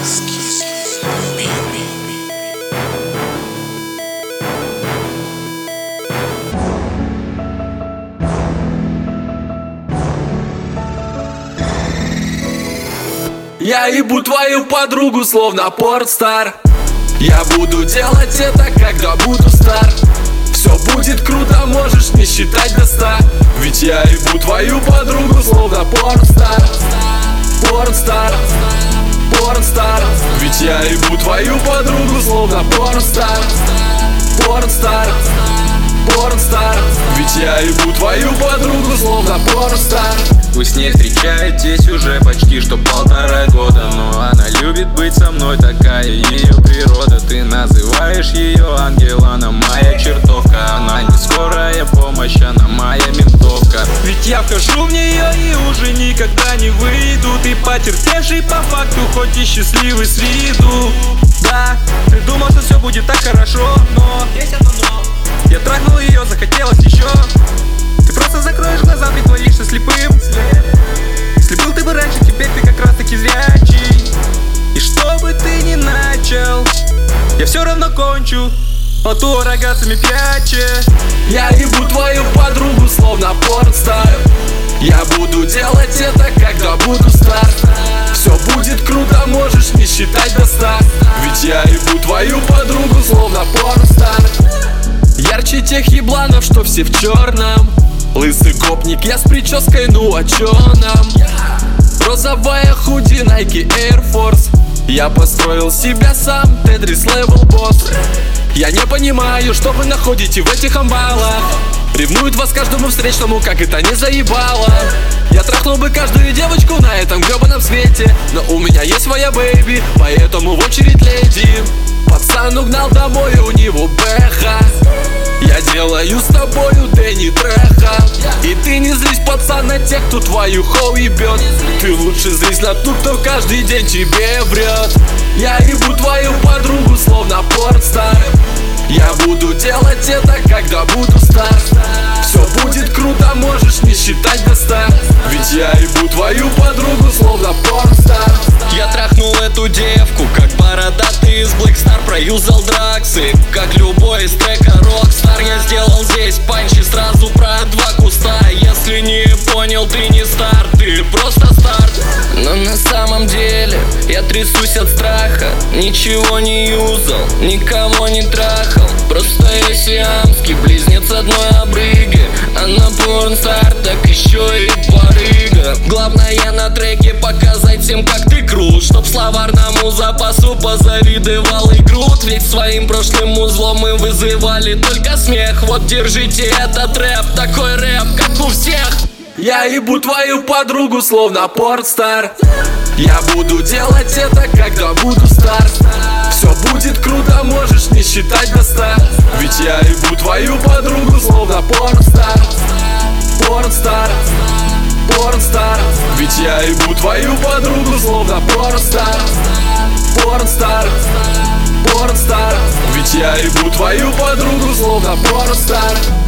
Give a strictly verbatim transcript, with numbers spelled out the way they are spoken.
Я ебу твою подругу, словно порнстар. Я буду делать это, когда буду стар. Все будет круто, можешь не считать до ста. Ведь я ебу твою подругу, словно порнстар. Порнстар, порнстар. Ведь я ебу твою подругу, словно порнстар. Порнстар, порнстар. Ведь я ебу твою подругу, словно порнстар. Вы с ней встречаетесь уже почти что полтора года, но она любит быть со мной, такая ее природа. Ты называешь ее ангел, она моя чертовка. Она не скорая помощь, она моя ментовка. Ведь я вхожу в нее и уже никогда не выйду. Ты потерпевший по факту, хоть и счастливый с виду. Да, ты думал, что все будет так хорошо, но есть одно но. Я трахнул ее, захотелось еще. Ты просто закроешь глаза, притворишься слепым. Слепил ты бы раньше, теперь ты как раз таки зрячий. И что бы ты ни начал, я все равно кончу, поту рогатыми пряча. Я ебу твою подругу, словно порнстар. Я буду делать это, когда буду стар. Все будет круто, можешь не считать до ста. Ведь я ебу твою подругу, словно порнстар. Ярче тех ебланов, что все в черном. Лысый гопник, я с прической, ну а чё нам? Розовая худи, Nike Air Force. Я построил себя сам, Tetris Level Boss. Я не понимаю, что вы находите в этих амбалах. Ревнуют вас каждому встречному, как это не заебало. Я трахнул бы каждую девочку на этом гребаном свете, но у меня есть своя бэйби, поэтому в очередь леди. Пацан угнал домой, у него бэха. Я делаю с тобою Дэнни Треха. И ты не злись, пацан, на тех, кто твою хоу ебет. Ты лучше злись на ту, кто каждый день тебе врет. Я ебу твою подругу, словно порнстар. Я буду делать это, когда буду стар. Все будет круто, можешь не считать до ста. Ведь я ебу твою подругу, словно порнстар. Я трахнул эту девку, как бородатый из Blackstar. Проюзал драксы, как любой из трека Rockstar. Я сделал здесь панчи сразу про два куста. Если не понял, ты не стар, ты просто старт. Но на самом деле я трясусь от страха. Ничего не юзал, никого не трахал. Просто я сиамский близнец одной обрыги. Она порнстар, так еще и барыга. Главное на треке показать всем, как ты крут, чтоб словарному запасу позавидовал и груд. Ведь своим прошлым узлом мы вызывали только смех. Вот держите этот рэп, такой рэп, как у всех. Я ебу твою подругу, словно порнстар. Я буду делать это, когда буду стар. Все будет круто, можешь не считать до ста. Ведь я ебу твою подругу, словно порнстар. Порнстар, порнстар. Ведь я ебу твою подругу, словно порнстар. Порнстар, порнстар. Ведь я ебу твою подругу, словно порнстар.